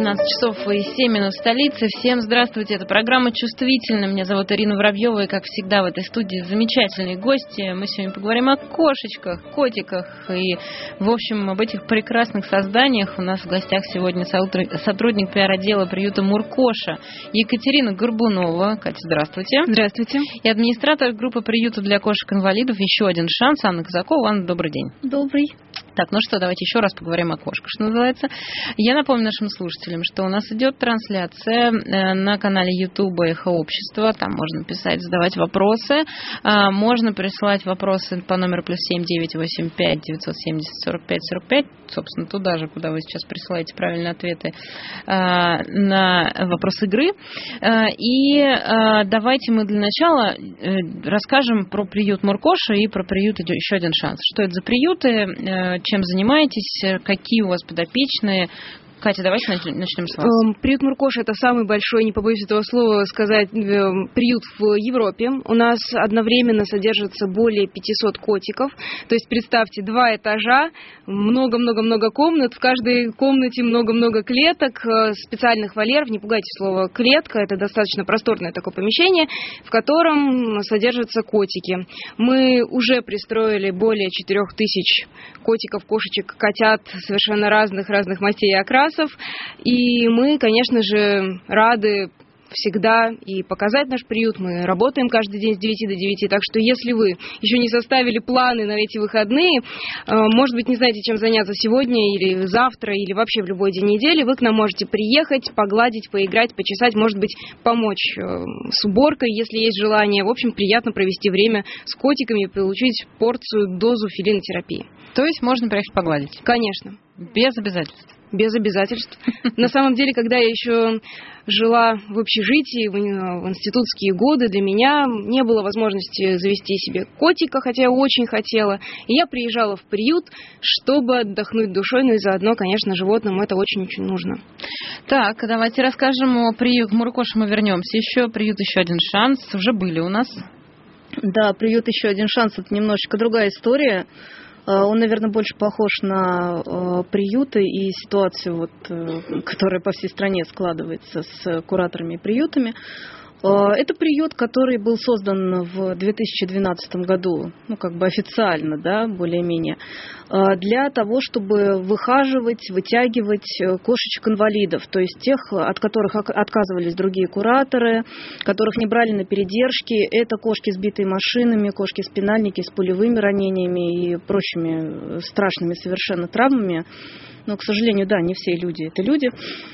12 часов и 7 минут в столице. Всем здравствуйте. Это программа «Чувствительно». Меня зовут Ирина Воробьева. И, как всегда, в этой студии замечательные гости. Мы сегодня поговорим о кошечках, котиках и, в общем, об этих прекрасных созданиях. У нас в гостях сегодня сотрудник пиар-отдела приюта Муркоша Екатерина Горбунова. Катя, здравствуйте. Здравствуйте. И администратор группы приюта для кошек-инвалидов «Еще один шанс» Анна Казакова. Анна, добрый день. Добрый. Так, ну что, давайте еще раз поговорим о кошках, что называется. Я напомню нашим слушателям, что у нас идет трансляция на канале YouTube «Эхо Общества». Там можно писать, задавать вопросы. Можно присылать вопросы по номеру +7 985 970 45 45. Собственно, туда же, куда вы сейчас присылаете правильные ответы на вопрос игры. И давайте мы для начала расскажем про приют Муркоша и про приют «Еще один шанс». Что это за приюты? Чем занимаетесь? Какие у вас подопечные? Катя, давайте начнем с вас. Приют Муркоша – это самый большой, не побоюсь этого слова сказать, приют в Европе. У нас одновременно содержится более 500 котиков. То есть, представьте, 2 этажа, много-много-много комнат. В каждой комнате много-много клеток, специальных вольеров. Не пугайте слово «клетка», это достаточно просторное такое помещение, в котором содержатся котики. Мы уже пристроили более 4000 котиков, кошечек, котят совершенно разных мастей и окрасов. И мы, конечно же, рады всегда и показать наш приют. Мы работаем каждый день с 9 до 9. Так что если вы еще не составили планы на эти выходные, может быть, не знаете, чем заняться сегодня или завтра, или вообще в любой день недели, вы к нам можете приехать, погладить, поиграть, почесать, может быть, помочь с уборкой, если есть желание. В общем, приятно провести время с котиками и получить порцию, дозу фелинотерапии. То есть можно приехать погладить? Конечно. Без обязательств? Без обязательств. На самом деле, когда я еще жила в общежитии, в институтские годы, для меня не было возможности завести себе котика, хотя я очень хотела. И я приезжала в приют, чтобы отдохнуть душой, ну и заодно, конечно, животным это очень-очень нужно. Так, давайте расскажем о приют Муркоша, мы вернемся еще. Приют «Еще один шанс» уже были у нас. Да, приют «Еще один шанс» — это немножечко другая история. Он, наверное, больше похож на приюты и ситуацию, которая по всей стране складывается с кураторами и приютами. Это приют, который был создан в 2012 году, официально, да, более-менее, для того, чтобы выхаживать, вытягивать кошечек-инвалидов, то есть тех, от которых отказывались другие кураторы, которых не брали на передержки. Это кошки, сбитые машинами, кошки-спинальники с пулевыми ранениями и прочими страшными совершенно травмами. Но, к сожалению, да, не все люди – это люди.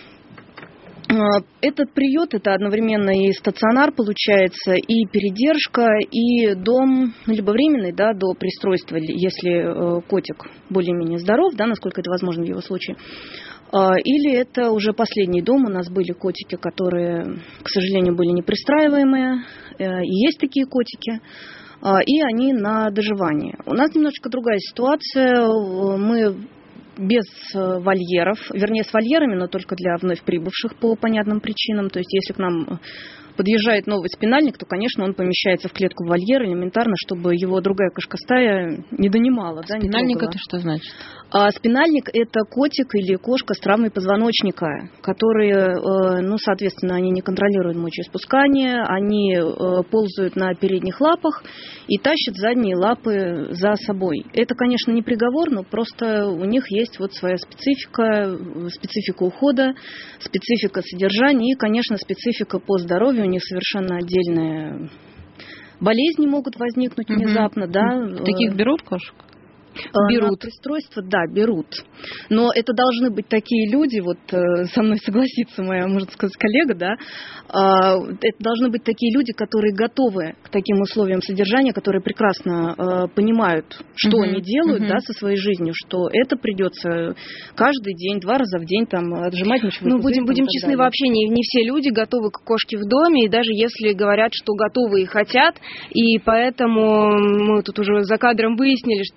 Этот приют – это одновременно и стационар, получается, и передержка, и дом, либо временный, да, до пристройства, если котик более-менее здоров, да, насколько это возможно в его случае. Или это уже последний дом. У нас были котики, которые, к сожалению, были непристраиваемые, и есть такие котики, и они на доживании. У нас немножечко другая ситуация. Мы без вольеров, вернее, с вольерами, но только для вновь прибывших по понятным причинам. То есть, если к нам подъезжает новый спинальник, то, конечно, он помещается в клетку вольера элементарно, чтобы его другая кошкостая не донимала. Спинальник это что значит? Спинальник – это котик или кошка с травмой позвоночника, которые, соответственно, они не контролируют мочеиспускание, они ползают на передних лапах и тащат задние лапы за собой. Это, конечно, не приговор, но просто у них есть своя специфика ухода, специфика содержания и, конечно, специфика по здоровью. У них совершенно отдельные болезни могут возникнуть внезапно. Да. Таких берут кошек? Берут. На пристройство, да, берут. Но это должны быть такие люди, со мной согласится моя, можно сказать, коллега, да, это должны быть такие люди, которые готовы к таким условиям содержания, которые прекрасно понимают, что они делают, да, со своей жизнью, что это придется каждый день, 2 раза в день отжимать мочевой пузырь. Будем честны, вообще не все люди готовы к кошке в доме, и даже если говорят, что готовы и хотят, и поэтому мы тут уже за кадром выяснили, что у нас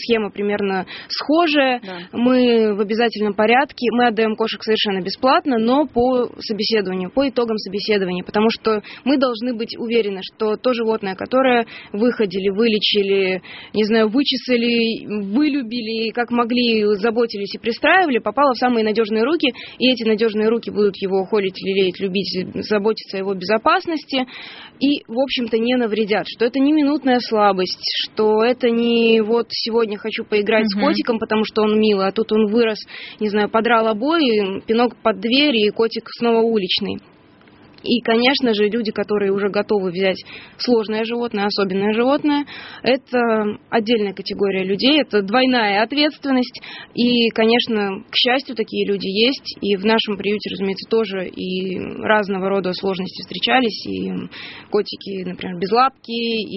схема примерно схожая. Да. Мы в обязательном порядке, мы отдаем кошек совершенно бесплатно, но по собеседованию, по итогам собеседования, потому что мы должны быть уверены, что то животное, которое выходили, вылечили, не знаю, вычесали, вылюбили, как могли, заботились и пристраивали, попало в самые надежные руки, и эти надежные руки будут его холить, лелеять, любить, заботиться о его безопасности и, в общем-то, не навредят, что это не минутная слабость, что это не вот сегодня хочу поиграть с котиком, потому что он милый, а тут он вырос, не знаю, подрал обои, пинок под дверь, и котик снова уличный. И, конечно же, люди, которые уже готовы взять сложное животное, особенное животное, это отдельная категория людей, это двойная ответственность. И, конечно, к счастью, такие люди есть. И в нашем приюте, разумеется, тоже и разного рода сложности встречались. И котики, например, безлапки,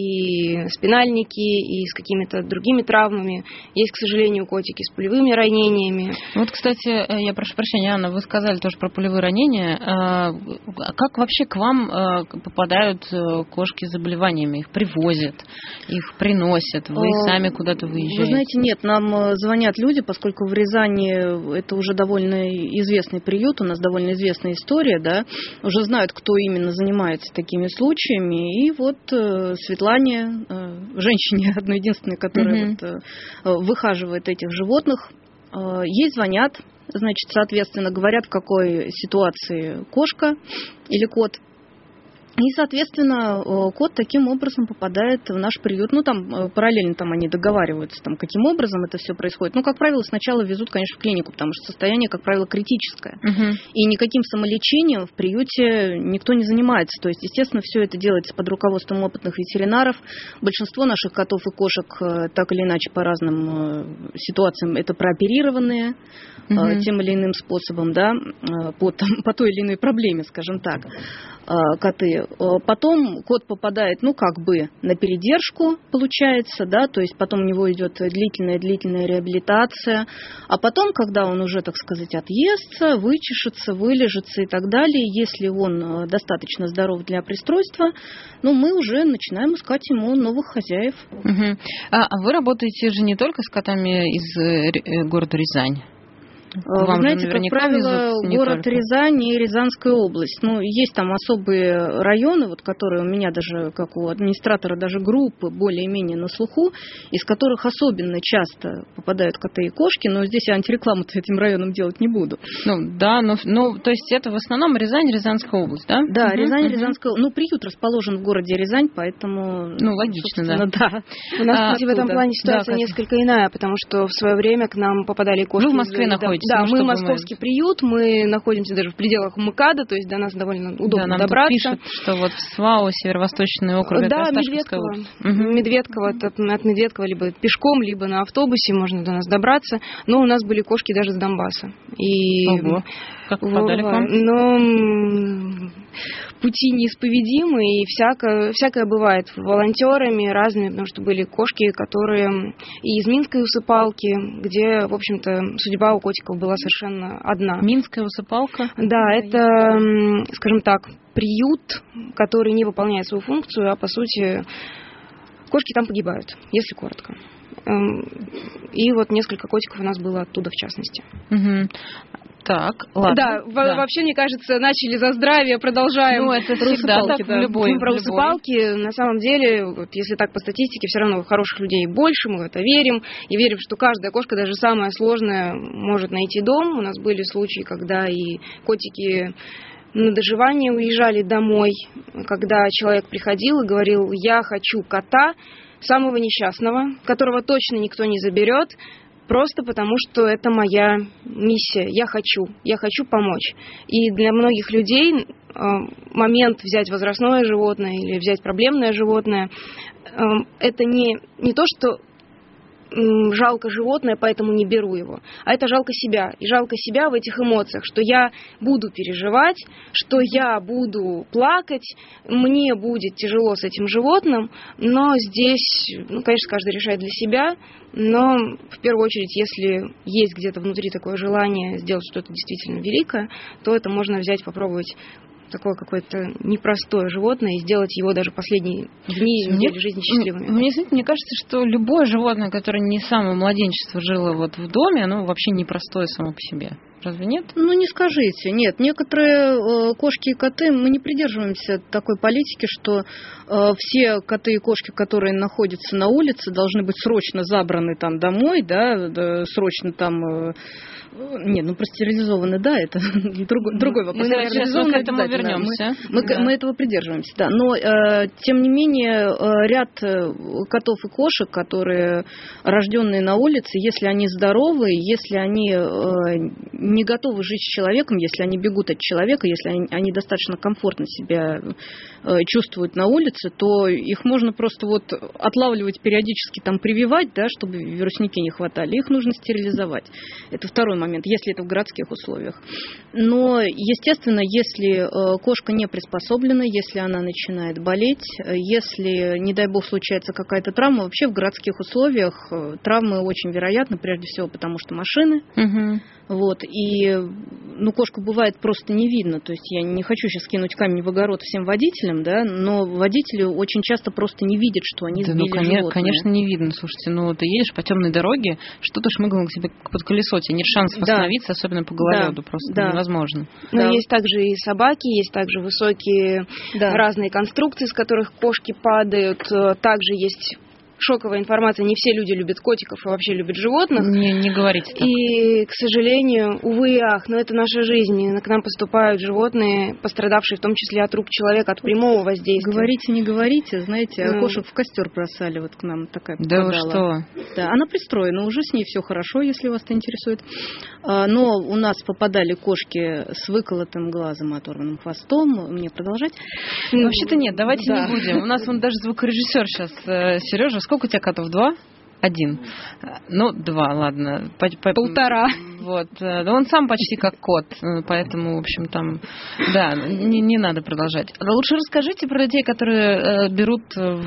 и спинальники, и с какими-то другими травмами. Есть, к сожалению, котики с пулевыми ранениями. Вот, кстати, я прошу прощения, Анна, вы сказали тоже про пулевые ранения. Как вообще к вам попадают кошки с заболеваниями? Их привозят, их приносят, вы сами куда-то выезжаете? Вы знаете, нет, нам звонят люди, поскольку в Рязани это уже довольно известный приют, у нас довольно известная история, да, уже знают, кто именно занимается такими случаями, и вот Светлане, женщине одной единственной, которая выхаживает этих животных, ей звонят, значит, соответственно, говорят, в какой ситуации кошка или кот. И, соответственно, кот таким образом попадает в наш приют. Ну, там параллельно там они договариваются, там, каким образом это все происходит. Ну, как правило, сначала везут, конечно, в клинику, потому что состояние, как правило, критическое. И никаким самолечением в приюте никто не занимается. То есть, естественно, все это делается под руководством опытных ветеринаров. Большинство наших котов и кошек, так или иначе, по разным ситуациям, это прооперированные тем или иным способом, да, по той или иной проблеме, скажем так, коты. Потом кот попадает, ну, как бы на передержку, получается, да, то есть потом у него идет длительная реабилитация, а потом, когда он уже, так сказать, отъестся, вычешется, вылежится и так далее, если он достаточно здоров для пристройства, ну, мы уже начинаем искать ему новых хозяев. А вы работаете же не только с котами из города Рязань? Вы знаете, как правило, город Рязань и Рязанская область. Ну, есть там особые районы, вот, которые у меня даже, как у администратора, даже группы более-менее на слуху, из которых особенно часто попадают коты и кошки, но здесь я антирекламу-то этим районам делать не буду. Ну, да, но то есть это в основном Рязань, Рязанская область, да? Да, Рязань, Рязанская область. Ну, приют расположен в городе Рязань, поэтому... Ну, логично, да. У нас, кстати, в этом плане ситуация несколько иная, потому что в свое время к нам попадали кошки... Вы в Москве находитесь? Да, мы московский приют, мы находимся даже в пределах МКАДа, то есть до нас довольно удобно добраться. Пишут, что вот в СВАУ, Северо-Восточный округ, да, Медведково. Медведково, от Медведково либо пешком, либо на автобусе можно до нас добраться, но у нас были кошки даже с Донбасса. Ого. Как попадали к вам? Но пути неисповедимы, и всякое бывает. Волонтерами разными, потому что были кошки, которые и из Минской усыпалки, где, в общем-то, судьба у котиков была совершенно одна. Минская усыпалка? Да, это, скажем так, приют, который не выполняет свою функцию, а, по сути, кошки там погибают, если коротко. И вот несколько котиков у нас было оттуда, в частности. Так, ладно. Да, вообще, мне кажется, начали за здравие, продолжаем. Ну, это всегда так, да. Про усыпалки, на самом деле, вот, если так по статистике, все равно хороших людей больше, мы в это верим. И верим, что каждая кошка, даже самая сложная, может найти дом. У нас были случаи, когда и котики на доживание уезжали домой, когда человек приходил и говорил: я хочу кота, самого несчастного, которого точно никто не заберет, просто потому что это моя миссия, я хочу помочь. И для многих людей момент взять возрастное животное или взять проблемное животное, это не то, что жалко животное, поэтому не беру его, а это жалко себя. И жалко себя в этих эмоциях, что я буду переживать, что я буду плакать, мне будет тяжело с этим животным, но здесь, конечно, каждый решает для себя, но в первую очередь, если есть где-то внутри такое желание сделать что-то действительно великое, то это можно взять, попробовать такое какое-то непростое животное, и сделать его даже последние дни и недели жизни счастливыми. Мне кажется, что любое животное, которое не с самого младенчества жило вот в доме, оно вообще непростое само по себе. Разве нет? Ну, не скажите. Нет, некоторые кошки и коты, мы не придерживаемся такой политики, что все коты и кошки, которые находятся на улице, должны быть срочно забраны там домой, да, срочно там... Нет, ну простерилизованы, да, это другой вопрос. Мы, наверное, к этому вернемся. Мы этого придерживаемся, да. Но, тем не менее, ряд котов и кошек, которые рожденные на улице, если они здоровы, если они не готовы жить с человеком, если они бегут от человека, если они достаточно комфортно себя чувствуют на улице, то их можно просто вот отлавливать периодически, там прививать, да, чтобы вирусники не хватали. Их нужно стерилизовать. Это второй момент, если это в городских условиях. Но, естественно, если кошка не приспособлена, если она начинает болеть, если, не дай бог, случается какая-то травма, вообще в городских условиях травмы очень вероятны, прежде всего потому, что машины. Угу. Вот, и, ну, кошку бывает просто не видно. То есть я не хочу сейчас кинуть камень в огород всем водителям, да, но водители очень часто просто не видят, что они сбили животное. Конечно, не видно. Слушайте, ну, ты едешь по темной дороге, что-то шмыгнуло к тебе под колесо, тебе нет шансов остановиться, особенно по гололеду, просто невозможно. Но есть также и собаки, есть также высокие разные конструкции, с которых кошки падают, также есть... Шоковая информация. Не все люди любят котиков и вообще любят животных. Не говорите так. И, к сожалению, увы и ах, но это наша жизнь. К нам поступают животные, пострадавшие в том числе от рук человека, от прямого воздействия. Говорите, не говорите. Знаете, кошек в костер бросали. Вот к нам такая попадала. Да вы что? Да, она пристроена. Уже с ней все хорошо, если вас это интересует. Но у нас попадали кошки с выколотым глазом, оторванным хвостом. Мне продолжать? Вообще-то нет, давайте не будем. У нас вон даже звукорежиссер сейчас, Сережа. Сколько у тебя котов? 2? 1. Ну, 2, ладно. 1,5. Вот. Он сам почти как кот, поэтому, в общем, там, да, не надо продолжать. Лучше расскажите про людей, которые берут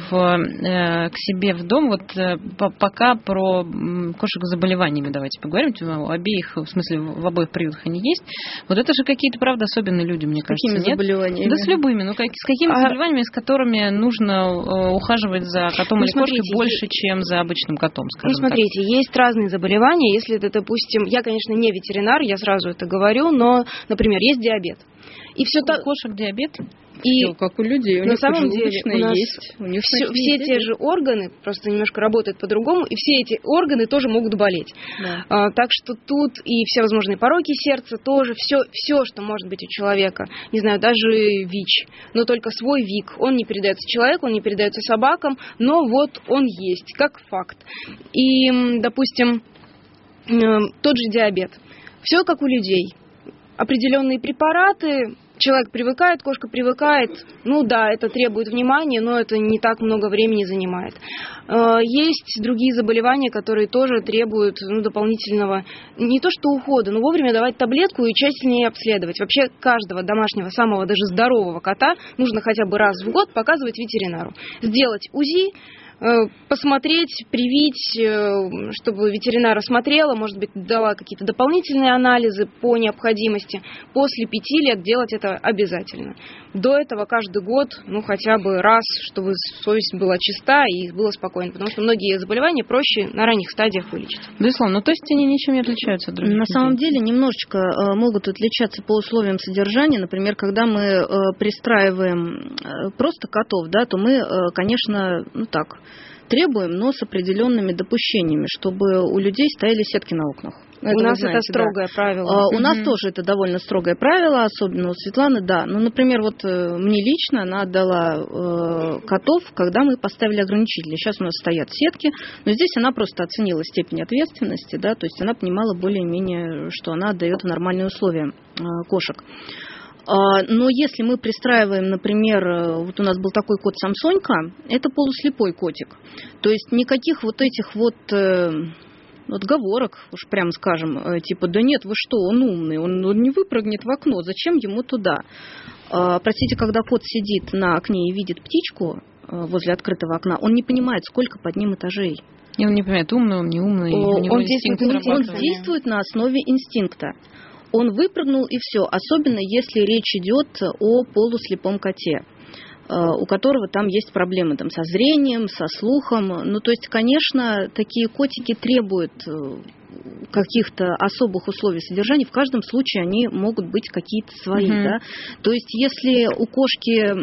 к себе в дом. Вот пока про кошек с заболеваниями давайте поговорим. В обеих, в смысле, в обоих приютах они есть. Вот это же какие-то, правда, особенные люди, мне кажется, нет? С какими заболеваниями? Да с любыми. Ну, с какими заболеваниями, с которыми нужно ухаживать за котом или кошкой больше, чем за обычным котом, скажем так. Смотрите, есть разные заболевания. Если это, допустим, я, конечно, не ветеринар, я сразу это говорю, но, например, есть диабет. И все так... кошек диабет? И как у людей. У на них самом деле у нас есть. У них все те же органы, просто немножко работают по-другому, и все эти органы тоже могут болеть. Да. Так что тут и все возможные пороки сердца тоже, все, что может быть у человека. Не знаю, даже ВИЧ, но только свой ВИК. Он не передается человеку, он не передается собакам, но вот он есть, как факт. И, допустим, тот же диабет. Все как у людей. Определенные препараты, человек привыкает, кошка привыкает. Ну да, это требует внимания, но это не так много времени занимает. Есть другие заболевания, которые тоже требуют дополнительного, не то что ухода, но вовремя давать таблетку и тщательнее обследовать. Вообще каждого домашнего, самого даже здорового кота нужно хотя бы раз в год показывать ветеринару. Сделать УЗИ, посмотреть, привить, чтобы ветеринар осмотрела, может быть, дала какие-то дополнительные анализы по необходимости. После 5 лет делать это обязательно. До этого каждый год, хотя бы раз, чтобы совесть была чиста и было спокойно, потому что многие заболевания проще на ранних стадиях вылечить. Безусловно, то есть они ничем не отличаются от других На людей. самом деле немножечко могут отличаться по условиям содержания. Например, когда мы пристраиваем просто котов, да, то мы, конечно, требуем, но с определенными допущениями, чтобы у людей стояли сетки на окнах. У нас это строгое правило. У нас тоже это довольно строгое правило, особенно у Светланы, да. Ну, например, вот мне лично она отдала котов, когда мы поставили ограничители. Сейчас у нас стоят сетки, но здесь она просто оценила степень ответственности, да, то есть она понимала более-менее, что она отдает в нормальные условия кошек. Но если мы пристраиваем, например, вот у нас был такой кот Самсонька, это полуслепой котик. То есть никаких вот этих вот отговорок, уж прямо скажем, типа, да нет, вы что, он умный, он не выпрыгнет в окно, зачем ему туда? Простите, когда кот сидит на окне и видит птичку возле открытого окна, он не понимает, сколько под ним этажей. И он не понимает, умный он, не умный. Он действует на основе инстинкта. он выпрыгнул и все. Особенно если речь идет о полуслепом коте, у которого там есть проблемы там, со зрением, со слухом. Ну, то есть, конечно, такие котики требуют каких-то особых условий содержания. В каждом случае они могут быть какие-то свои. Да? То есть, если у кошки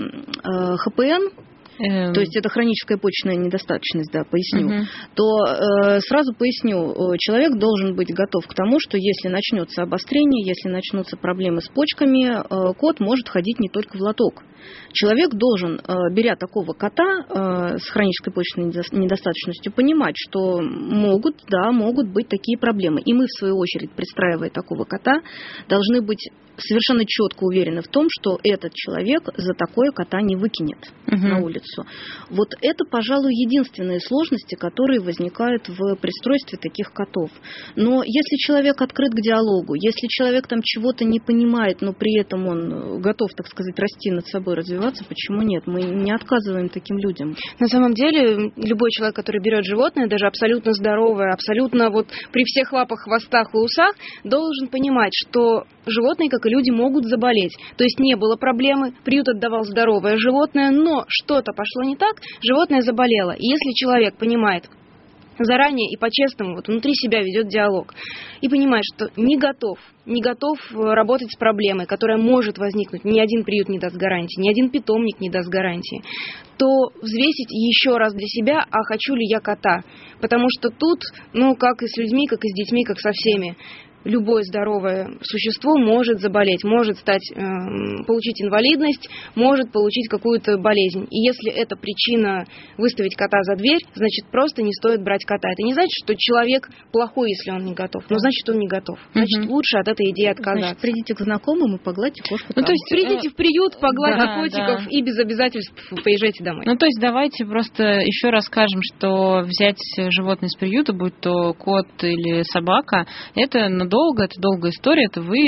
ХПН, то есть это хроническая почечная недостаточность, да, поясню, то сразу поясню, человек должен быть готов к тому, что если начнется обострение, если начнутся проблемы с почками, кот может ходить не только в лоток. Человек должен, беря такого кота с хронической почечной недостаточностью, понимать, что могут быть такие проблемы. И мы, в свою очередь, пристраивая такого кота, должны быть совершенно четко уверены в том, что этот человек за такое кота не выкинет на улицу. Вот это, пожалуй, единственные сложности, которые возникают в пристройстве таких котов. Но если человек открыт к диалогу, если человек там чего-то не понимает, но при этом он готов, так сказать, расти над собой, развиваться, почему нет? Мы не отказываем таким людям. На самом деле, любой человек, который берет животное, даже абсолютно здоровое, абсолютно вот при всех лапах, хвостах и усах, должен понимать, что животные, как и люди, могут заболеть. То есть не было проблемы, приют отдавал здоровое животное, но что-то пошло не так, животное заболело. И если человек понимает заранее и по-честному, вот внутри себя ведет диалог, и понимает, что не готов работать с проблемой, которая может возникнуть, ни один приют не даст гарантии, ни один питомник не даст гарантии, то взвесить еще раз для себя, а хочу ли я кота. Потому что тут, как и с людьми, как и с детьми, как со всеми, любое здоровое существо может заболеть, может получить инвалидность, может получить какую-то болезнь. И если это причина выставить кота за дверь, значит, просто не стоит брать кота. Это не значит, что человек плохой, если он не готов, но значит, он не готов. Значит, лучше от этой идеи отказаться. Значит, придите к знакомым и погладьте кошку там. То есть придите в приют, погладьте котиков и без обязательств поезжайте домой. То есть давайте просто еще раз скажем, что взять животное из приюта, будь то кот или собака, это это долгая история, это вы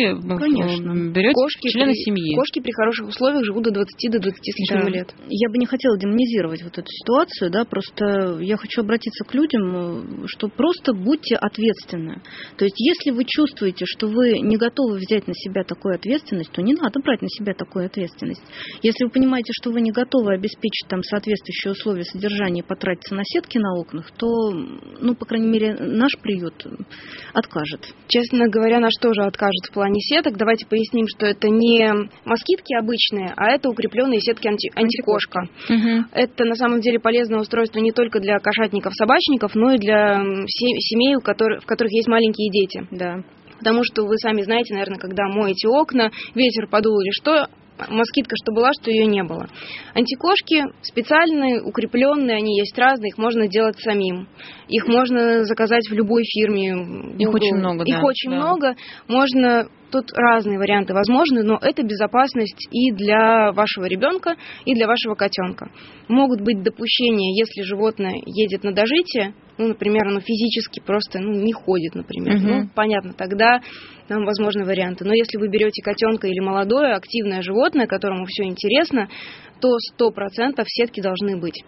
берете члена семьи. Кошки при хороших условиях живут до 20 с лишним лет. Я бы не хотела демонизировать вот эту ситуацию, да, просто я хочу обратиться к людям, что просто будьте ответственны. То есть если вы чувствуете, что вы не готовы взять на себя такую ответственность, то не надо брать на себя такую ответственность. Если вы понимаете, что вы не готовы обеспечить там соответствующие условия содержания и потратиться на сетки на окнах, то, по крайней мере, наш приют откажет. Честно говоря, наш тоже откажет в плане сеток. Давайте поясним, что это не москитки обычные, а это укрепленные сетки антикошка. Это на самом деле полезное устройство не только для кошатников, собачников, но и для семей, в которых есть маленькие дети. Да. Потому что вы сами знаете, наверное, когда моете окна, ветер подул или что, москитка что была, что ее не было. Антикошки специальные, укрепленные, они есть разные, их можно делать самим. Их можно заказать в любой фирме. Их очень много, Их очень много. Можно... Тут разные варианты возможны, но это безопасность и для вашего ребенка, и для вашего котенка. Могут быть допущения, если животное едет на дожитие, например, оно физически просто не ходит, например. Понятно, тогда там возможны варианты. Но если вы берете котенка или молодое, активное животное, которому все интересно, то 100% сетки должны быть.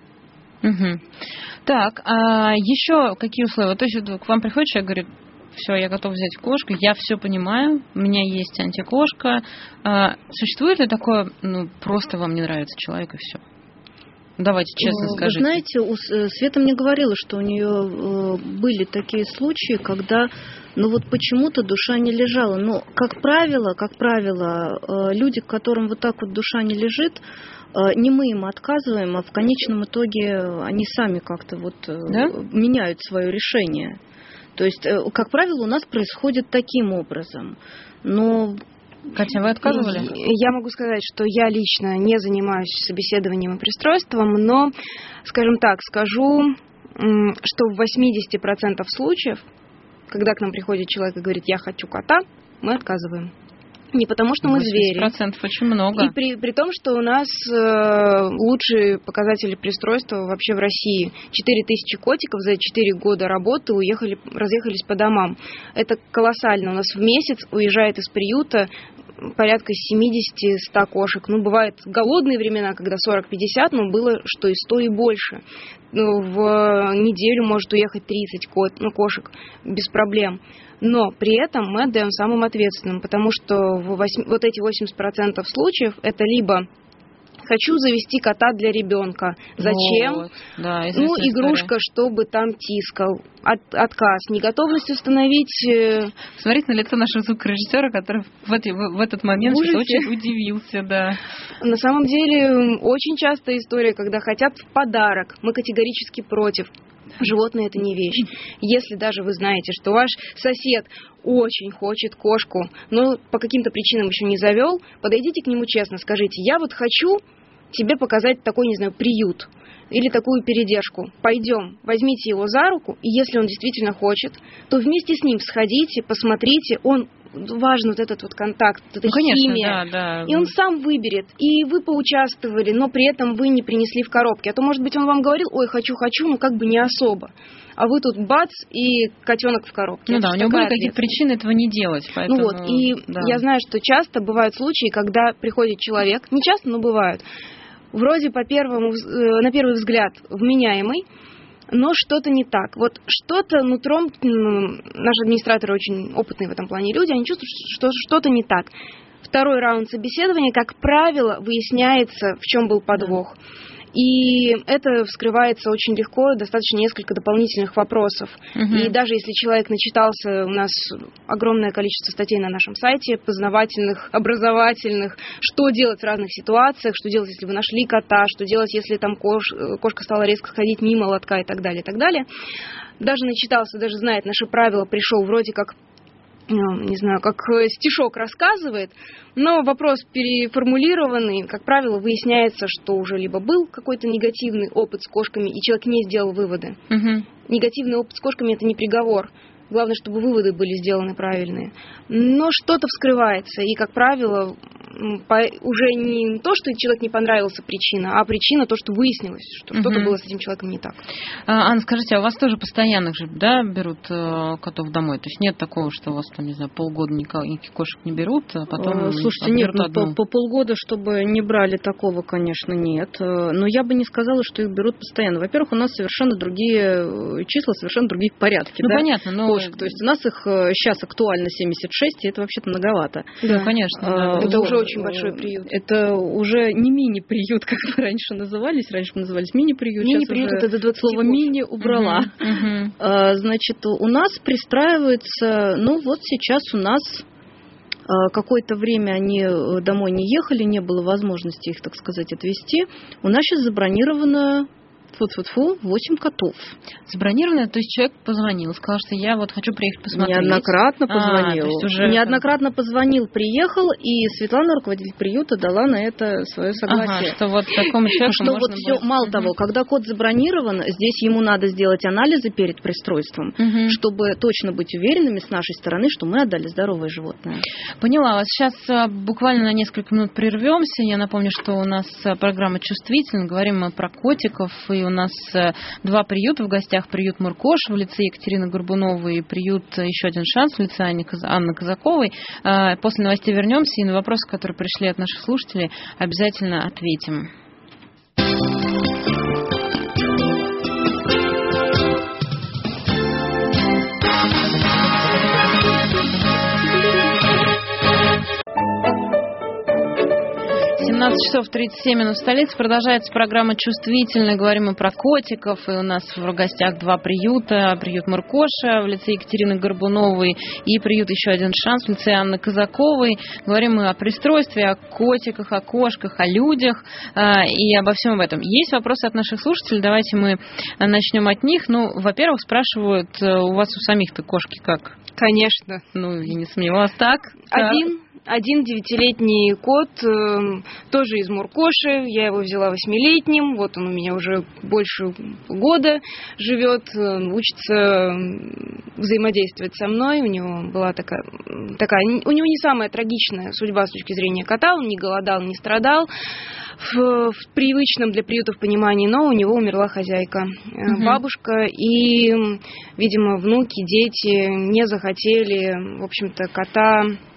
Так, а еще какие условия? То есть к вам приходит человек, говорит: все, я готов взять кошку, я все понимаю, у меня есть антикошка. Существует ли такое, просто вам не нравится человек и все? Давайте честно скажите. Вы знаете, Света мне говорила, что у нее были такие случаи, когда почему-то душа не лежала. Но, как правило, люди, к которым вот так вот душа не лежит, не мы им отказываем, а в конечном итоге они сами как-то меняют свое решение. То есть, как правило, у нас происходит таким образом. Но... Катя, вы отказывали? Я могу сказать, что я лично не занимаюсь собеседованием и пристройством, но, скажу, что в 80% случаев, когда к нам приходит человек и говорит: я хочу кота, мы отказываем. Не потому, что мы звери. 80% очень много. И при том, что у нас лучшие показатели пристройства вообще в России. 4000 котиков за 4 года работы разъехались по домам. Это колоссально. У нас в месяц уезжает из приюта порядка 70-100 кошек. Ну, бывают голодные времена, когда 40-50, но было, что и 100, и больше. Ну, в неделю может уехать 30 кошек без проблем. Но при этом мы отдаем самым ответственным, потому что вот эти 80% случаев это либо хочу завести кота для ребенка. Зачем? Вот, да, игрушка, история. чтобы там тискал. Отказ. Неготовность установить... Смотрите на лицо нашего звукорежиссера, который в этот момент очень удивился. Да. На самом деле, очень частая история, когда хотят в подарок. Мы категорически против. Животное – это не вещь. Если даже вы знаете, что ваш сосед очень хочет кошку, но по каким-то причинам еще не завел, подойдите к нему честно, скажите: я вот хочу тебе показать такой, не знаю, приют или такую передержку. Пойдем, возьмите его за руку, и если он действительно хочет, то вместе с ним сходите, посмотрите, важен вот этот вот контакт, вот эта химия. Да. И он сам выберет. И вы поучаствовали, но при этом вы не принесли в коробке. А то, может быть, он вам говорил: ой, хочу, но как бы не особо. А вы тут бац, и котенок в коробке. Ну да, у него были какие-то причины этого не делать. Поэтому, ну вот, и я знаю, что часто бывают случаи, когда приходит человек, не часто, но бывают, вроде на первый взгляд вменяемый, но что-то не так. Вот что-то нутром, наши администраторы очень опытные в этом плане люди, они чувствуют, что что-то не так. Второй раунд собеседования, как правило, выясняется, в чем был подвох. И это вскрывается очень легко, достаточно несколько дополнительных вопросов. И даже если человек начитался, у нас огромное количество статей на нашем сайте, познавательных, образовательных, что делать в разных ситуациях, что делать, если вы нашли кота, что делать, если там кошка стала резко ходить мимо лотка и так далее, и так далее. Даже начитался, даже знает наши правила, пришел вроде как, не знаю, как стишок рассказывает, но вопрос переформулированный, как правило, выясняется, что уже либо был какой-то негативный опыт с кошками, и человек не сделал выводы. Негативный опыт с кошками – это не приговор. Главное, чтобы выводы были сделаны правильные. Но что-то вскрывается, и, как правило, уже не то, что человек не понравился причина, а причина то, что выяснилось, что что-то было с этим человеком не так. Анна, скажите, а у вас тоже постоянных же, да, берут котов домой? То есть нет такого, что у вас там, не знаю, полгода никаких кошек не берут, а потом... Слушайте, нет, по полгода, чтобы не брали, такого, конечно, нет. Но я бы не сказала, что их берут постоянно. Во-первых, у нас совершенно другие числа, совершенно другие порядки. Ну, да? понятно, но... Кошек. То есть у нас их сейчас актуально 76, и это вообще-то многовато. Да, конечно. Да. Это уже очень большой приют. Это уже не мини-приют, как мы раньше назывались. Раньше мы назывались мини-приют. Мини-приют — это до 20 слово «мини» убрала. Значит, у нас пристраивается, сейчас у нас какое-то время они домой не ехали, не было возможности их, так сказать, отвезти. У нас сейчас забронировано 8 котов. Забронировано, то есть человек позвонил, сказал, что я вот хочу приехать посмотреть. Неоднократно позвонил. Неоднократно позвонил, приехал, и Светлана, руководитель приюта, дала на это свое согласие. Что вот такому человеку что вот все, мало того, когда кот забронирован, здесь ему надо сделать анализы перед пристройством, чтобы точно быть уверенными с нашей стороны, что мы отдали здоровое животное. Поняла вас. Сейчас буквально на несколько минут прервемся. Я напомню, что у нас программа «Чувствительно». Говорим мы про котиков, и у нас 2 приюта в гостях. Приют Муркош в лице Екатерины Горбуновой и приют «Еще один шанс» в лице Анны Казаковой. После новостей вернемся и на вопросы, которые пришли от наших слушателей, обязательно ответим. 17 часов 37 минут в столице. Продолжается программа «Чувствительно». Говорим мы про котиков. И у нас в гостях 2 приюта. Приют Муркоша в лице Екатерины Горбуновой и приют «Еще один шанс» в лице Анны Казаковой. Говорим мы о пристройстве, о котиках, о кошках, о людях и обо всем об этом. Есть вопросы от наших слушателей. Давайте мы начнем от них. Во-первых, спрашивают, у вас у самих-то кошки как? Конечно. Я не сомневалась. Так? Один 9-летний кот, тоже из Муркоши. Я его взяла 8-летним. Вот он у меня уже больше года живет, учится взаимодействовать со мной. У него была такая, у него не самая трагичная судьба с точки зрения кота. Он не голодал, не страдал в привычном для приютов понимании, но у него умерла хозяйка, бабушка, и, видимо, внуки, дети не захотели, в общем-то, кота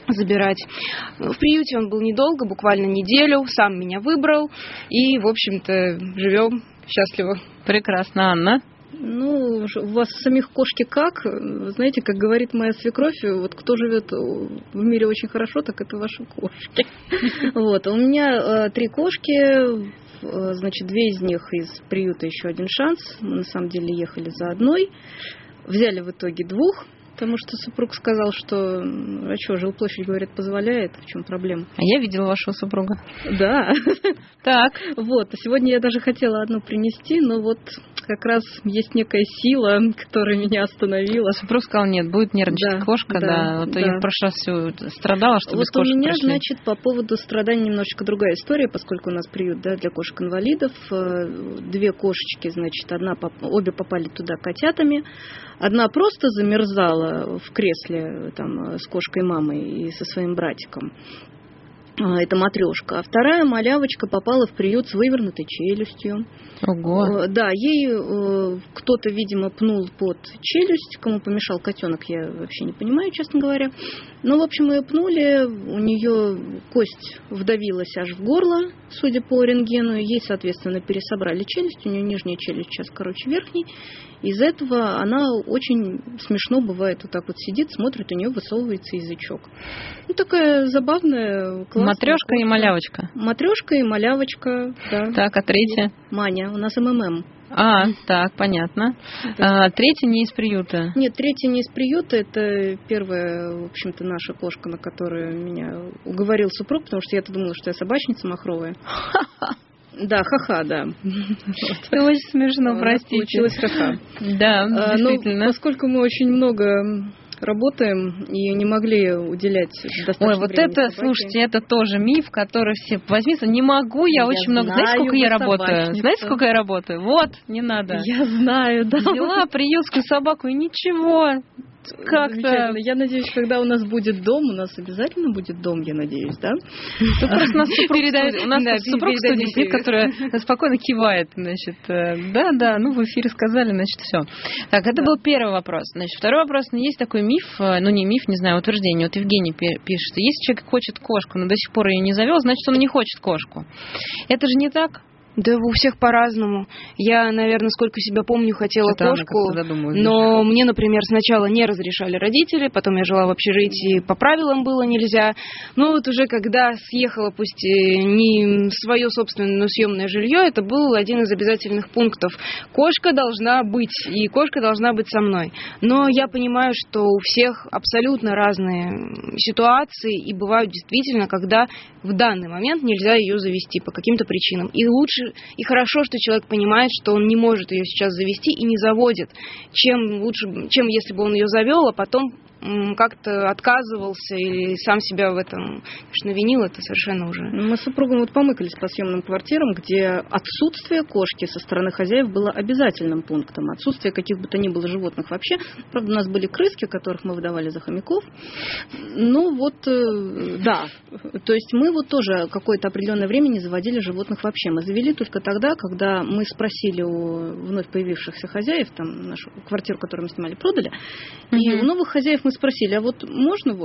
забирать. В приюте он был недолго, буквально неделю, сам меня выбрал, и, в общем-то, живем счастливо. Прекрасно, Анна. Ну, у вас самих кошки как? Знаете, как говорит моя свекровь, вот кто живет в мире очень хорошо, так это ваши кошки. Вот, у меня 3 кошки, значит, 2 из них из приюта «Еще один шанс». Мы на самом деле ехали за одной, взяли в итоге 2. Потому что супруг сказал, что, а что, жилплощадь, говорит, позволяет, в чем проблема? А я видела вашего супруга. Да. Так. Вот, сегодня я даже хотела одну принести, но вот как раз есть некая сила, которая меня остановила. Супруг сказал, нет, будет нервничать кошка, да. Вот я в прошлый раз все страдала, что без кошек Вот у меня, пришли. значит, по поводу страданий немножечко другая история, поскольку у нас приют, да, для кошек-инвалидов. 2 кошечки, значит, обе попали туда котятами. Одна просто замерзала в кресле там, с кошкой-мамой и со своим братиком. Это матрешка. А вторая малявочка попала в приют с вывернутой челюстью. Ого. Да, ей кто-то, видимо, пнул под челюсть. Кому помешал котенок, я вообще не понимаю, честно говоря. Ну, в общем, ее пнули, у нее кость вдавилась аж в горло, судя по рентгену. Ей, соответственно, пересобрали челюсть. У нее нижняя челюсть сейчас короче верхней. Из этого она очень смешно бывает, вот так вот сидит, смотрит, у нее высовывается язычок. Ну, такая забавная, классная. Матрешка и малявочка. Матрешка и малявочка, да. Так, а 3? Маня, у нас МММ. Так, понятно. Да. 3 не из приюта? Нет, 3 не из приюта. Это первая, в общем-то, наша кошка, на которую меня уговорил супруг, потому что я-то думала, что я собачница махровая. Да, ха-ха, да. Это очень смешно, простите. Получилось ха-ха. Да, действительно. Но поскольку мы очень много работаем и не могли уделять достаточно времени это, собаке. слушайте, это тоже миф, который все возьмутся. Не могу, я очень много... Знаете, сколько я работаю? Знаете, сколько я работаю? Вот, не надо. Я знаю, да. Взяла приютскую собаку и ничего. Как-то... Я надеюсь, когда у нас будет дом, у нас обязательно будет дом, я надеюсь, да? Просто нас супруг в студии сидит, который спокойно кивает, значит. Да, ну в эфире сказали, значит, все. Так, это был первый вопрос. Значит, второй вопрос, есть такой миф, ну не миф, не знаю, утверждение. Вот Евгений пишет, если человек хочет кошку, но до сих пор ее не завел, значит, он не хочет кошку. Это же не так? Да у всех по-разному. Я, наверное, сколько себя помню, хотела кошку, но мне, например, сначала не разрешали родители, потом я жила в общежитии, по правилам было нельзя. Но вот уже когда съехала, пусть не свое собственное, но съемное жилье, это был один из обязательных пунктов. Кошка должна быть, и кошка должна быть со мной. Но я понимаю, что у всех абсолютно разные ситуации, и бывают действительно, когда в данный момент нельзя ее завести по каким-то причинам. И лучше и хорошо, что человек понимает, что он не может ее сейчас завести и не заводит, чем если бы он ее завел, а потом как-то отказывался или сам себя в этом, конечно, винил, это совершенно уже... Мы с супругом вот помыкались по съемным квартирам, где отсутствие кошки со стороны хозяев было обязательным пунктом. Отсутствие каких бы то ни было животных вообще. Правда, у нас были крыски, которых мы выдавали за хомяков. Ну вот, да. То есть мы вот тоже какое-то определенное время не заводили животных вообще. Мы завели только тогда, когда мы спросили у вновь появившихся хозяев, там нашу квартиру, которую мы снимали, продали, и у новых хозяев мы спросили, а вот можно?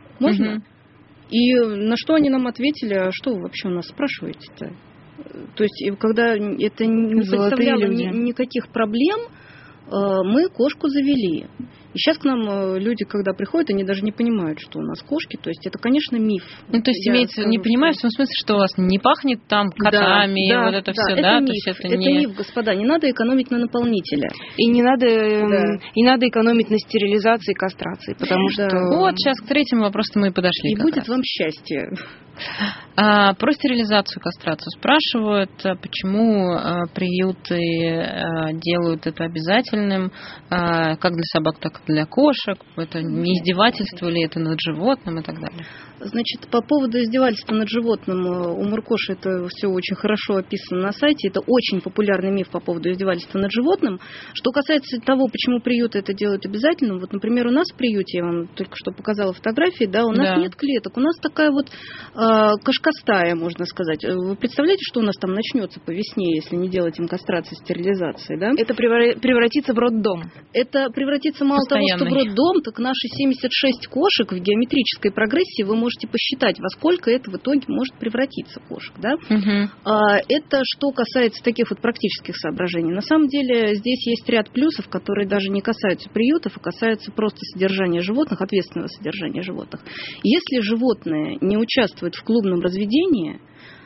И на что они нам ответили, а что вы вообще у нас спрашиваете-то? То есть, когда это не представляло никаких проблем, мы кошку завели. И сейчас к нам люди, когда приходят, они даже не понимают, что у нас кошки. То есть это, конечно, миф. Ну, то есть имеется, не понимаешь, в том смысле, что у вас не пахнет там котами, да, вот это все, это да? Миф. То есть это миф, господа. Не надо экономить на наполнителе. И не надо экономить на стерилизации и кастрации, потому что... Вот сейчас к третьему вопросу мы и подошли. И будет вам счастье. Про стерилизацию и кастрацию спрашивают, почему приюты делают это обязательным, как для собак, так и для кошек. Это не издевательство ли это над животным и так далее? Значит, по поводу издевательства над животным, у Муркоши это все очень хорошо описано на сайте. Это очень популярный миф по поводу издевательства над животным. Что касается того, почему приюты это делают обязательным, вот, например, у нас в приюте, я вам только что показала фотографии, да, у нас нет клеток, у нас такая вот кошка стая, можно сказать. Вы представляете, что у нас там начнется по весне, если не делать им кастрации, стерилизации, да? Это превратится в роддом. Это превратится мало того, что в роддом, так наши 76 кошек в геометрической прогрессии вы можете посчитать, во сколько это в итоге может превратиться кошек, да? Это что касается таких вот практических соображений. На самом деле здесь есть ряд плюсов, которые даже не касаются приютов, а касаются просто содержания животных, ответственного содержания животных. Если животное не участвует в клубном разведении,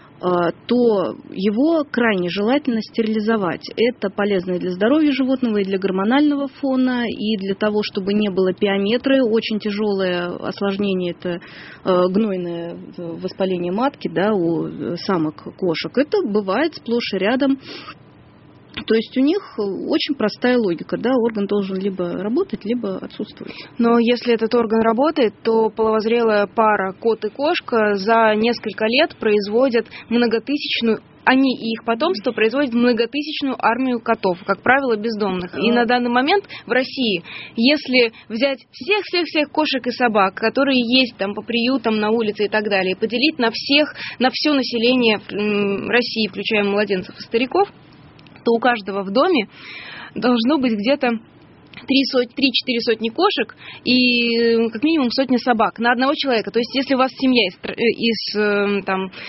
то его крайне желательно стерилизовать. Это полезно и для здоровья животного, и для гормонального фона, и для того, чтобы не было пиометры, очень тяжелое осложнение, это гнойное воспаление матки, да, у самок кошек. Это бывает сплошь и рядом. То есть у них очень простая логика, да, орган должен либо работать, либо отсутствовать. Но если этот орган работает, то половозрелая пара кот и кошка за несколько лет производят многотысячную, они и их потомство производят многотысячную армию котов, как правило, бездомных. И на данный момент в России, если взять всех кошек и собак, которые есть там по приютам, на улице и так далее, и поделить на все население России, включая младенцев и стариков, то у каждого в доме должно быть где-то 3-4 сотни кошек и как минимум сотня собак на одного человека. То есть если у вас семья из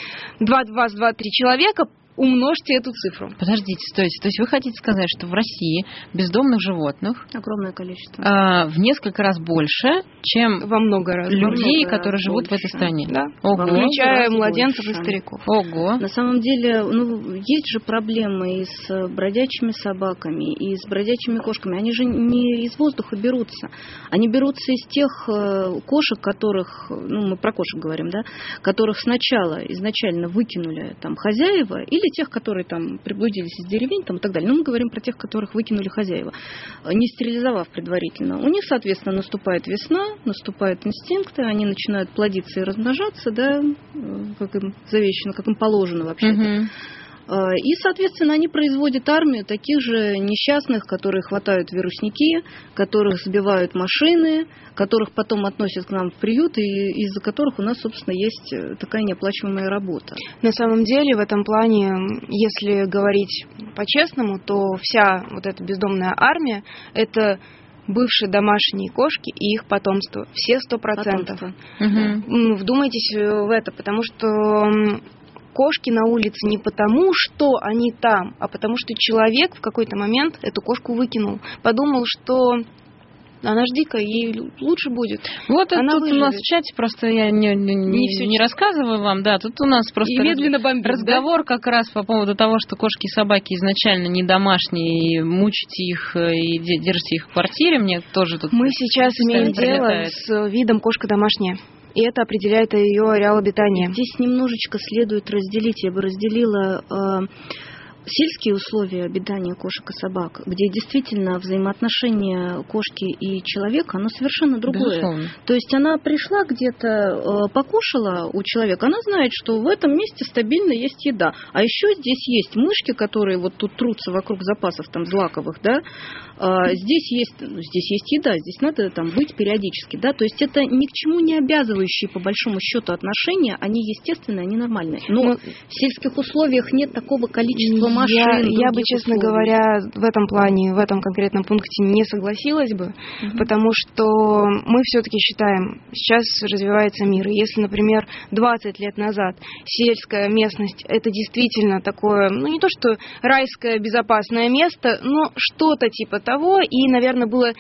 2-3 человека, умножьте эту цифру. Подождите, стойте. То есть вы хотите сказать, что в России бездомных животных огромное количество, в несколько раз больше, чем во много раз людей, которые живут в этой стране? Да. Ого. Включая младенцев и стариков. Ого. На самом деле, есть же проблемы и с бродячими собаками, и с бродячими кошками. Они же не из воздуха берутся. Они берутся из тех кошек, которых, мы про кошек говорим, да, которых сначала изначально выкинули там хозяева, или тех, которые там приблудились из деревень там, и так далее. Но мы говорим про тех, которых выкинули хозяева, не стерилизовав предварительно. У них, соответственно, наступает весна, наступают инстинкты, они начинают плодиться и размножаться, да, как им завещано, как им положено вообще-то. И, соответственно, они производят армию таких же несчастных, которые хватают вирусники, которых сбивают машины, которых потом относят к нам в приют, и из-за которых у нас, собственно, есть такая неоплачиваемая работа. На самом деле, в этом плане, если говорить по-честному, то вся вот эта бездомная армия – это бывшие домашние кошки и их потомство. Все 100%. Вдумайтесь в это, потому что кошки на улице не потому, что они там, а потому что человек в какой-то момент эту кошку выкинул. Подумал, что она ж дикая, ей лучше будет. Вот это тут у нас в чате, просто я не рассказываю вам, да, тут у нас просто медленно бомбит, разговор как раз по поводу того, что кошки и собаки изначально не домашние, и мучите их и держите их в квартире, мне тоже тут... Мы сейчас имеем дело с видом кошка домашняя. И это определяет ее ареал обитания. Здесь немножечко следует разделить. Я бы разделила сельские условия обитания кошек и собак, где действительно взаимоотношения кошки и человека, оно совершенно другое. Безусловно. То есть она пришла где-то, покушала у человека, она знает, что в этом месте стабильно есть еда. А еще здесь есть мышки, которые вот тут трутся вокруг запасов там злаковых, да. Здесь есть еда, здесь надо там быть периодически, да. То есть это ни к чему не обязывающие по большому счету отношения, они естественные, они нормальные. Но в сельских условиях нет такого количества машин. Я бы, честно говоря, в этом плане, в этом конкретном пункте не согласилась бы, потому что мы все-таки считаем, сейчас развивается мир. И если, например, 20 лет назад сельская местность это действительно такое, не то что райское безопасное место, но что-то типа того, и, наверное, было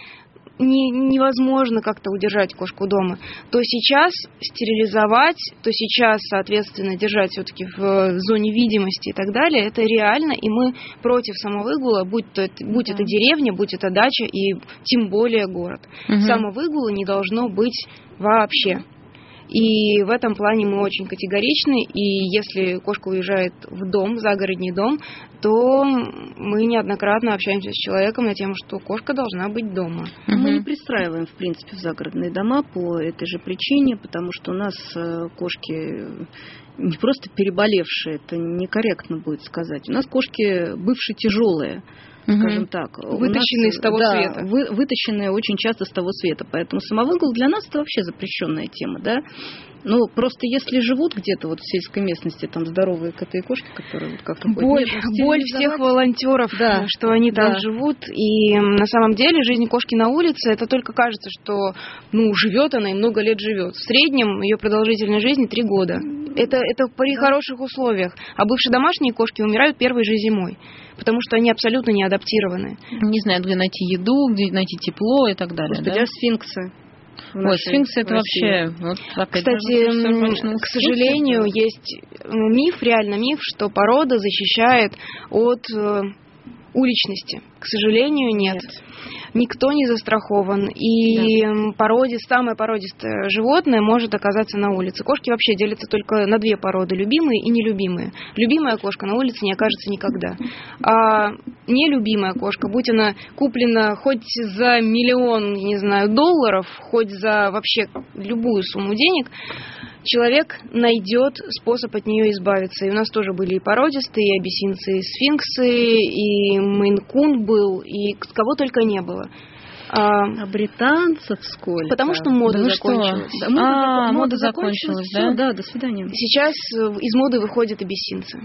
невозможно как-то удержать кошку дома, то сейчас стерилизовать, то сейчас, соответственно, держать все-таки в зоне видимости и так далее, это реально, и мы против самовыгула, будь это деревня, будь это дача и тем более город. Самовыгула не должно быть вообще. И в этом плане мы очень категоричны, и если кошка уезжает в дом, в загородный дом, то мы неоднократно общаемся с человеком на тему, что кошка должна быть дома. Мы не пристраиваем, в принципе, в загородные дома по этой же причине, потому что у нас кошки не просто переболевшие, это некорректно будет сказать. У нас кошки бывшие тяжелые, скажем так. Вытащенные из того света. Вытащенные очень часто с того света. Поэтому самовыгул для нас это вообще запрещенная тема, да. Ну, просто если живут где-то вот в сельской местности, там здоровые коты и кошки, которые вот как-то боль всех волонтеров, да, что они там живут. И на самом деле жизнь кошки на улице, это только кажется, что живет она и много лет живет. В среднем ее продолжительность жизни 3 года. Это при хороших условиях. А бывшие домашние кошки умирают первой же зимой, потому что они абсолютно не адаптированы. Не знают, где найти еду, где найти тепло и так далее. Господи, а сфинксы? Ой, сфинксы это вообще... Кстати, к сожалению, есть реально миф, что порода защищает от уличности. К сожалению, нет. Никто не застрахован. И самое породистое животное может оказаться на улице. Кошки вообще делятся только на 2 породы: любимые и нелюбимые. Любимая кошка на улице не окажется никогда. А нелюбимая кошка, будь она куплена хоть за $1 миллион, долларов, хоть за вообще любую сумму денег, человек найдет способ от нее избавиться. И у нас тоже были и породистые, и абиссинцы, и сфинксы, и мейн-кун был, и кого только не было. А британцев сколько? Потому что мода закончилась. Мода закончилась, да? Да, до свидания. Сейчас из моды выходят абиссинцы.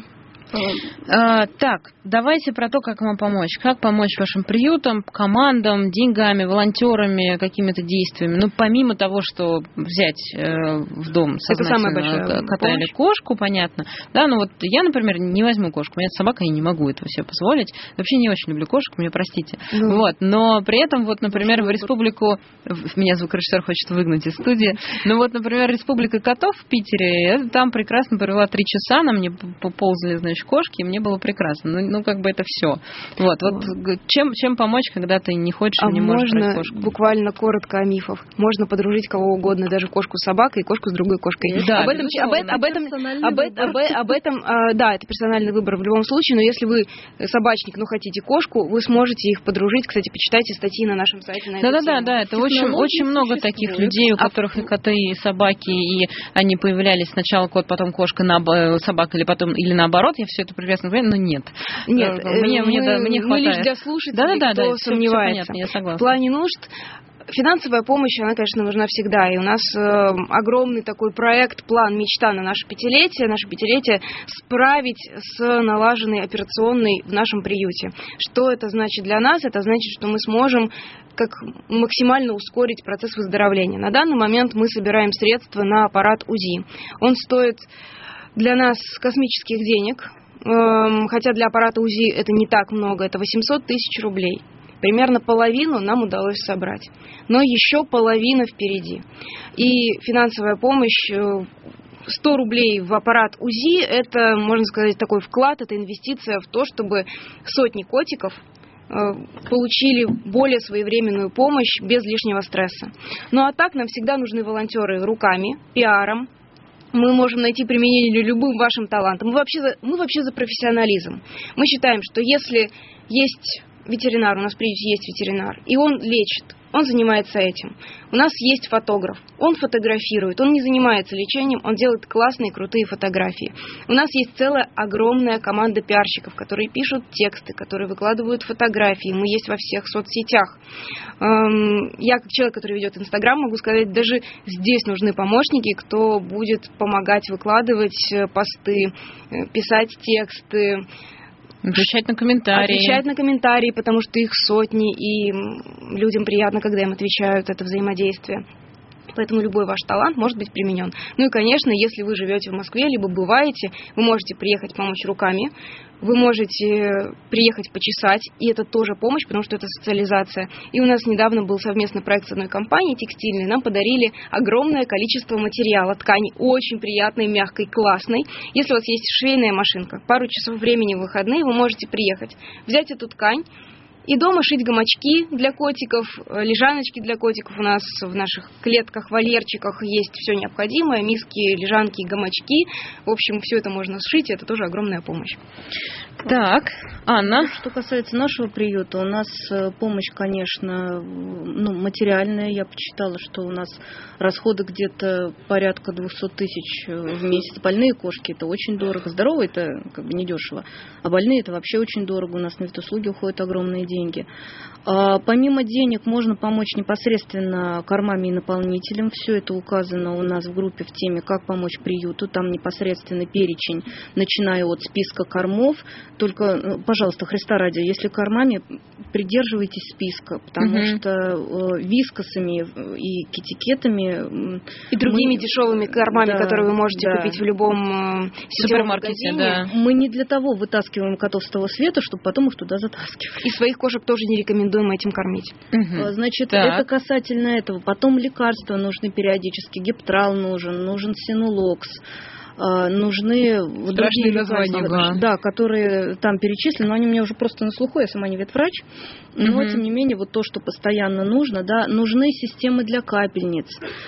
Так, давайте про то, как вам помочь. Как помочь вашим приютам, командам, деньгами, волонтерами, какими-то действиями. Ну, помимо того, что взять в дом сознательно кота или кошку, понятно. Да, ну вот я, например, не возьму кошку. У меня собака, я не могу этого себе позволить. Вообще не очень люблю кошек, мне простите. Вот, но при этом, вот, например, в республику... Меня звукорежиссер хочет выгнать из студии. Но вот, например, республика котов в Питере, там прекрасно провела 3 часа, на мне ползали, значит, кошки, и мне было прекрасно. Ну, как бы это все. Вот чем помочь, когда ты не хочешь и не можешь брать кошку? Можно буквально коротко о мифах. Можно подружить кого угодно, даже кошку с собакой и кошку с другой кошкой. Да, об этом, да, это персональный выбор в любом случае, но если вы собачник, но хотите кошку, вы сможете их подружить. Кстати, почитайте статьи на нашем сайте на эту тему. Да, это очень много таких людей, у которых и коты, и собаки, и они появлялись сначала кот, потом кошка, собака, или наоборот. Я все это прекрасно понимаю, но нет. Нет, мне хватает. Мы лишь для слушателей, кто сомневается. Все понятно, я согласна. В плане нужд финансовая помощь, она, конечно, нужна всегда. И у нас огромный такой проект, план, мечта на наше пятилетие справить с налаженной операционной в нашем приюте. Что это значит для нас? Это значит, что мы сможем как максимально ускорить процесс выздоровления. На данный момент мы собираем средства на аппарат УЗИ. Он стоит для нас космических денег, хотя для аппарата УЗИ это не так много, это 800 тысяч рублей. Примерно половину нам удалось собрать, но еще половина впереди. И финансовая помощь 100 рублей в аппарат УЗИ, это, можно сказать, такой вклад, это инвестиция в то, чтобы сотни котиков получили более своевременную помощь без лишнего стресса. Ну а так нам всегда нужны волонтеры руками, пиаром. Мы можем найти применение любым вашим талантам. Мы вообще за профессионализм. Мы считаем, что если есть ветеринар, у нас в приюте есть ветеринар, и он лечит, он занимается этим. У нас есть фотограф, он фотографирует, он не занимается лечением, он делает классные, крутые фотографии. У нас есть целая огромная команда пиарщиков, которые пишут тексты, которые выкладывают фотографии. Мы есть во всех соцсетях. Я, как человек, который ведет Инстаграм, могу сказать, даже здесь нужны помощники, кто будет помогать выкладывать посты, писать тексты, отвечать на комментарии, потому что их сотни, и людям приятно, когда им отвечают, это взаимодействие. Поэтому любой ваш талант может быть применен. Ну и, конечно, если вы живете в Москве, либо бываете, вы можете приехать помочь руками, вы можете приехать почесать, и это тоже помощь, потому что это социализация. И у нас недавно был совместный проект с одной компанией текстильной, нам подарили огромное количество материала, ткани, очень приятной, мягкой, классной. Если у вас есть швейная машинка, пару часов времени в выходные, вы можете приехать, взять эту ткань, и дома шить гамачки для котиков, лежаночки для котиков. У нас в наших клетках, вольерчиках есть все необходимое. Миски, лежанки, гамачки. В общем, все это можно сшить, и это тоже огромная помощь. Так, Анна. Что касается нашего приюта, у нас помощь, конечно, материальная. Я почитала, что у нас расходы где-то порядка 200 тысяч в месяц. Больные кошки – это очень дорого. Здоровые – это как бы недешево. А больные – это вообще очень дорого. У нас на ветуслуги уходят огромные деньги. деньги. Помимо денег можно помочь непосредственно кормами и наполнителем. Все это указано у нас в группе в теме «Как помочь приюту». Там непосредственно перечень, начиная от списка кормов. Только, пожалуйста, Христа ради, если кормами, придерживайтесь списка, потому что вискосами и китикетами и другими дешевыми кормами, которые вы можете купить в любом супермаркете, мы не для того вытаскиваем котов с того света, чтобы потом их туда затаскивать. И своих кошек тоже не рекомендуем этим кормить. Значит, это касательно этого. Потом лекарства нужны периодически. Гептрал нужен синулокс. Нужны другие лекарства, да, которые там перечислены, но они у меня уже просто на слуху, я сама не ветврач, но тем не менее вот то, что постоянно нужно, да, нужны системы для капельниц.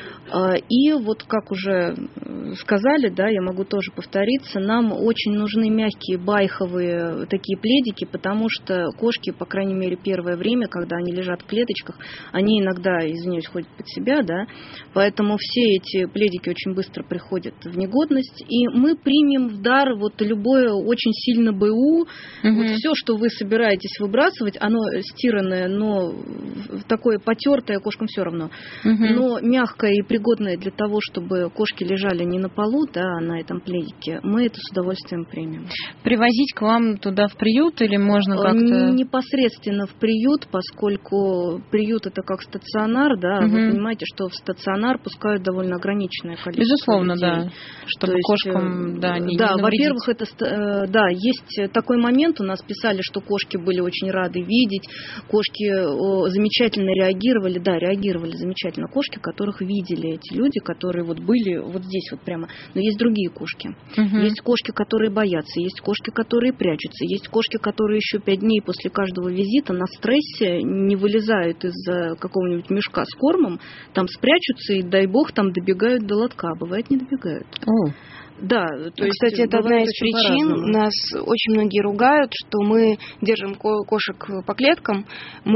И вот как уже сказали, да, я могу тоже повториться, нам очень нужны мягкие байховые такие пледики, потому что кошки, по крайней мере, первое время, когда они лежат в клеточках, они иногда, извиняюсь, ходят под себя, да, поэтому все эти пледики очень быстро приходят в негодность, и мы примем в дар вот любое очень сильно БУ, вот все, что вы собираетесь выбрасывать, оно стиранное, но такое потертое, кошкам все равно, но мягкое и пригодное для того, чтобы кошки лежали не на полу, да, а на этом пледике, мы это с удовольствием примем. Привозить к вам туда в приют или можно как-то... Непосредственно в приют, поскольку приют это как стационар, да, вы понимаете, что в стационар пускают довольно ограниченное количество Безусловно, людей. Да, чтобы кошкам, не во-первых, это, да, есть такой момент, у нас писали, что кошки были очень рады видеть, кошки замечательно реагировали замечательно кошки, которых видели эти люди, которые вот были вот здесь вот прямо. Но есть другие кошки. Есть кошки, которые боятся, есть кошки, которые прячутся, есть кошки, которые еще 5 дней после каждого визита на стрессе не вылезают из какого-нибудь мешка с кормом, там спрячутся и, дай бог, там добегают до лотка. Бывает, не добегают. Да, то есть, кстати, это одна из причин. Нас очень многие ругают, что мы держим кошек по клеткам,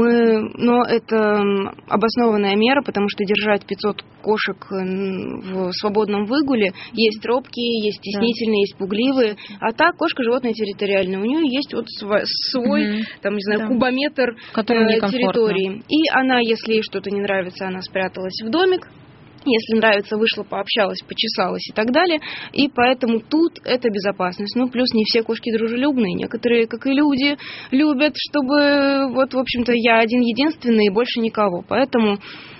но это обоснованная мера, потому что держать 500 кошек в свободном выгуле, есть робкие, есть стеснительные, есть пугливые, а так кошка животное территориальное, у нее есть вот свой, там, не знаю, кубометр территории. И она, если ей что-то не нравится, она спряталась в домик. Если нравится, вышла, пообщалась, почесалась и так далее. И поэтому тут это безопасность. Ну, плюс не все кошки дружелюбные. Некоторые, как и люди, любят, чтобы, вот, в общем-то, я один-единственный и больше никого. Поэтому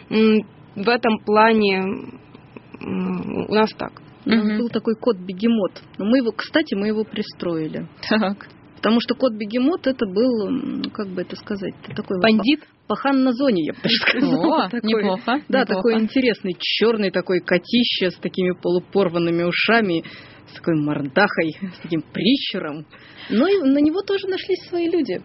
в этом плане у нас так. У нас был такой кот-бегемот. Но мы его пристроили. Так. Потому что кот-бегемот это был, как бы это сказать, такой бандит. Пахан на зоне, я бы даже сказала. Неплохо. Да, такой интересный, черный такой котище с такими полупорванными ушами, с такой мордахой, с таким прищуром. Но и на него тоже нашлись свои люди.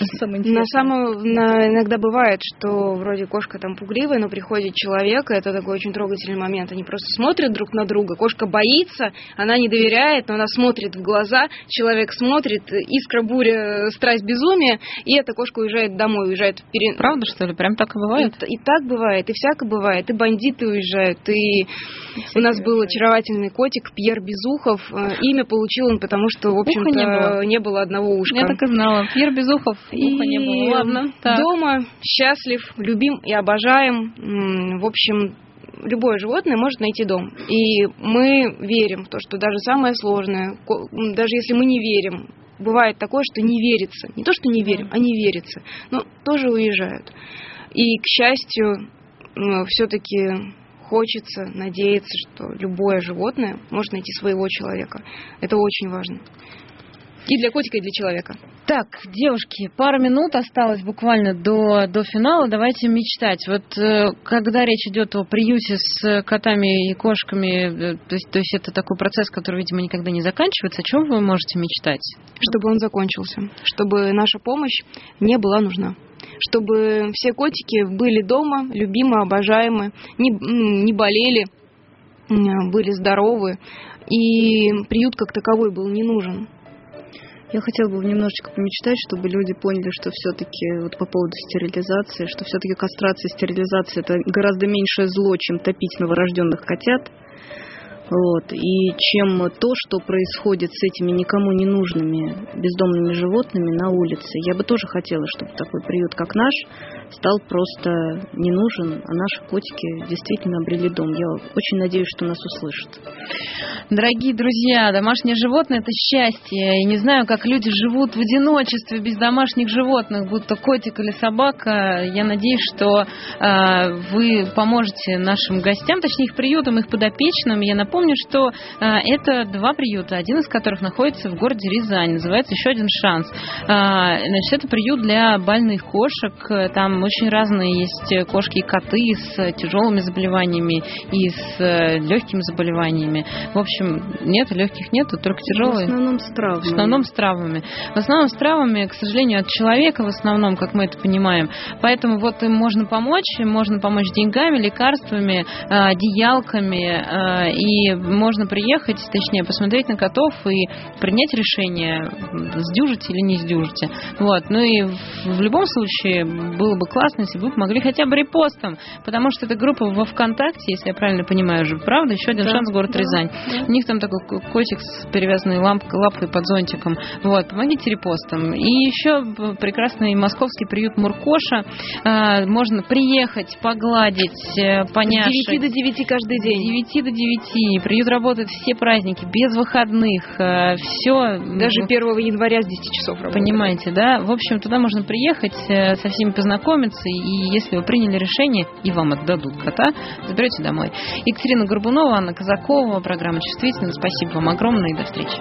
Иногда бывает, что вроде кошка там пугливая, но приходит человек, и это такой очень трогательный момент. Они просто смотрят друг на друга. Кошка боится, она не доверяет, но она смотрит в глаза, человек смотрит, искра, буря, страсть, безумие, и эта кошка уезжает домой, уезжает вперед. Правда, что ли? Прям так и бывает? И так бывает, и всяко бывает. И бандиты уезжают, и у нас был очаровательный котик Пьер Безухов. Имя получил он, потому что, в общем-то, не было одного ушка. Я так и знала. Пьер Безухов. И дома счастлив, любим и обожаем. В общем, любое животное может найти дом. И мы верим в то, что даже самое сложное, даже если мы не верим, бывает такое, что не верится. Не то, что не верим, а не верится. Но тоже уезжают. И, к счастью, все-таки хочется надеяться, что любое животное может найти своего человека. Это очень важно. И для котика, и для человека. Так, девушки, пару минут осталось буквально до финала. Давайте мечтать. Вот когда речь идет о приюте с котами и кошками, то есть это такой процесс, который, видимо, никогда не заканчивается. О чем вы можете мечтать? Чтобы он закончился. Чтобы наша помощь не была нужна. Чтобы все котики были дома, любимы, обожаемы, не болели, были здоровы. И приют как таковой был не нужен. Я хотела бы немножечко помечтать, чтобы люди поняли, что все-таки вот по поводу стерилизации, что все-таки кастрация и стерилизация это гораздо меньшее зло, чем топить новорожденных котят. Вот. И чем то, что происходит с этими никому не нужными бездомными животными на улице. Я бы тоже хотела, чтобы такой приют, как наш, стал просто не нужен, а наши котики действительно обрели дом. Я очень надеюсь, что нас услышат. Дорогие друзья, домашнее животное – это счастье. И не знаю, как люди живут в одиночестве без домашних животных, будь то котик или собака. Я надеюсь, что вы поможете нашим гостям, точнее их приютам, их подопечным. Я напомню, что это 2 приюта, один из которых находится в городе Рязань, называется «Еще один шанс». Значит, это приют для больных кошек. Там очень разные есть кошки и коты с тяжелыми заболеваниями и с легкими заболеваниями. В общем, нет, легких нет, только тяжелые. В основном с травмами. В основном с травмами. В основном с травмами, к сожалению, от человека в основном, как мы это понимаем. Поэтому вот им можно помочь деньгами, лекарствами, одеялками, и можно приехать, точнее, посмотреть на котов и принять решение, сдюжите или не сдюжите. Вот. Ну и в любом случае было бы классно, если бы вы могли хотя бы репостом, потому что это группа во ВКонтакте, если я правильно понимаю же, правда? Еще один шанс, город Рязань. У них там такой котик с перевязанной лапкой под зонтиком. Вот, помогите репостом. И еще прекрасный московский приют Муркоша. Можно приехать, погладить, поняшек. С 9 до 9 каждый день. С 9 до 9. Приют работает все праздники, без выходных. Все. Даже 1 января с 10 часов работает. Понимаете, да? В общем, туда можно приехать, со всеми познакомиться, и если вы приняли решение, и вам отдадут кота, заберете домой. Екатерина Горбунова, Анна Казакова, программа «Чувствительно». Спасибо вам огромное и до встречи.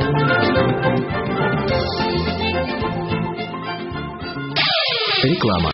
Реклама.